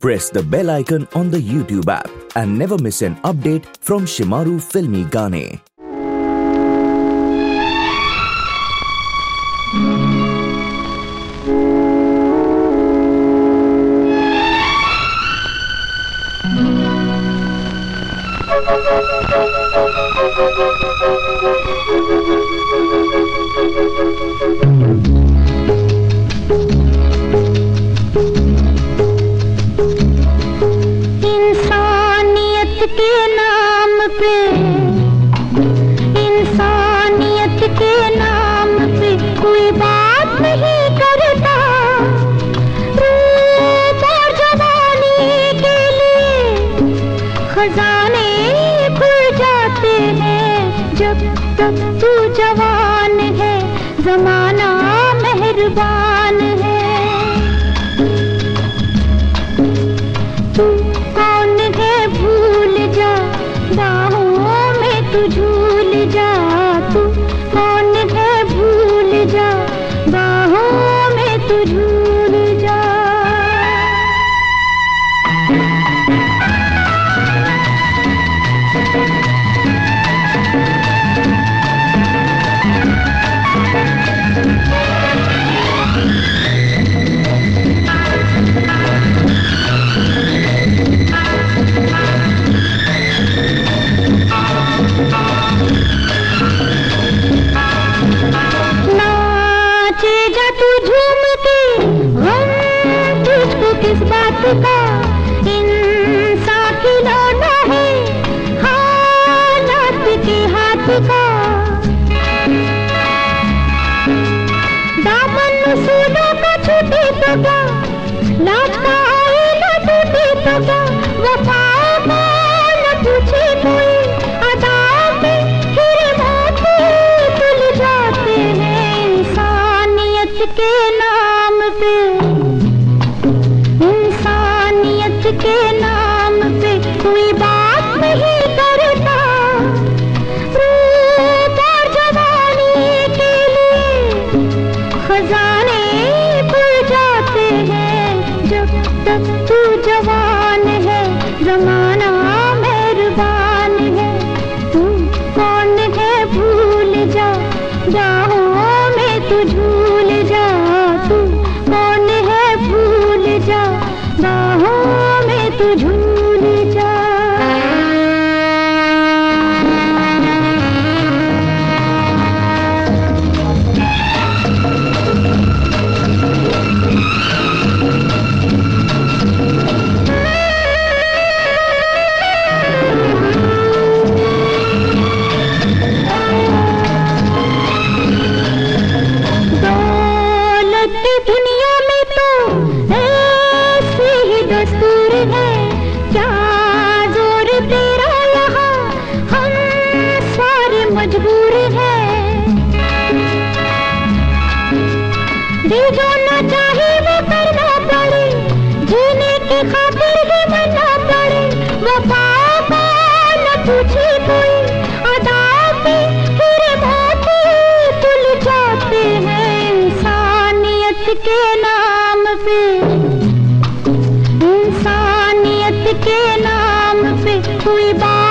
Press the bell icon on the YouTube app and never miss an update from Shimaru Filmy Gaane. इंसानियत के नाम पे, इंसानियत के नाम पे कोई बात नहीं करता। रूप और जवानी के लिए खजाने खुल जाते हैं। जब तक तू जवान है जमाना मेहरबान है। तू कौन है भूल जा, बाहों में तू झूल जा। तू कौन है भूल जा, बाहों में तू झूल जा। नाचे जा तू झूम के, हम तुझको किस बात का। इंसान खिलौना है हालात के हाथ का। दामन फूलों का छूटे तो क्या, लाज का आईना टूटे तो क्या। वफा को न पूछे कोई, अदा में फिर मोती तुल जाते हैं। इंसानियत के नाम पे, इंसानियत के नाम पे कोई बात नहीं करता। रूप और जवानी के लिए खजाने खुल जाते हैं। जब तक तू जवान है जमाना मेहरबान है। तू कौन है भूल जा, बाहों में तू झूल जा। तू कौन है भूल जा, बाहों में तू झूल जा। दौलत की दुनिया में तो ऐसी ही दस्तूर है। क्या जोर तेरा यहाँ, हम सारे मजबूर हैं। दिल जो न चाहे वो करना पड़े, जीने की खातिर ही मरना पड़े। वफा को न पूछे कोई, अदा पे फिर मोती तुल जाते हैं। इंसानियत के नाम पे, इंसानियत के नाम पे कोई बात